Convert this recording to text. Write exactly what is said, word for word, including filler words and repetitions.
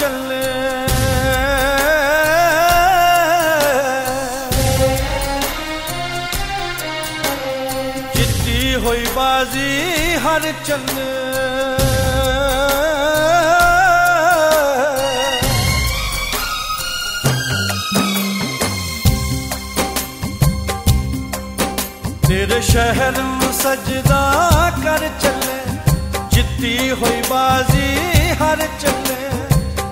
ਚੱਲੇ ਜਿੱਤੀ ਹੋਈ ਬਾਜ਼ੀ ਹਰ ਚੱਲੇ तेरे शहर में सजदा कर चले जित्ती हुई बाजी हर चले